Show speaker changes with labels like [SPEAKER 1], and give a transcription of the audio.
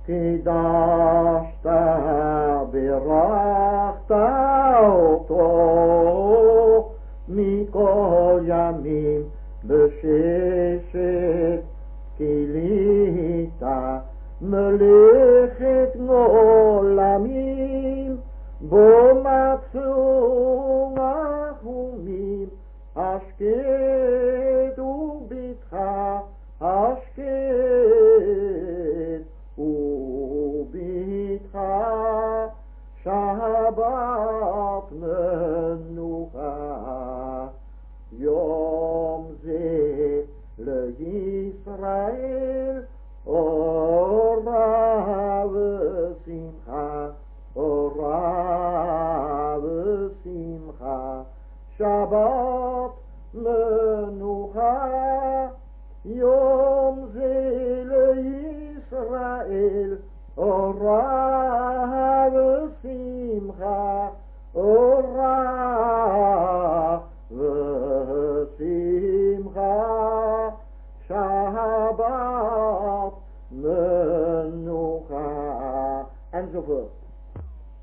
[SPEAKER 1] קידשת ברכת אותו מכל ימים בששת כילית מלאכת עולמים בו מצאו רחומים השקט ובטחה השקט ובטחה שבת מנוחה יום זה לישראל אורה ושמחה אורה ושמחה שבת מנוחה יום זה לישראל אורה ושמחה אורה ושמחה שבת מנוחה enzovoort.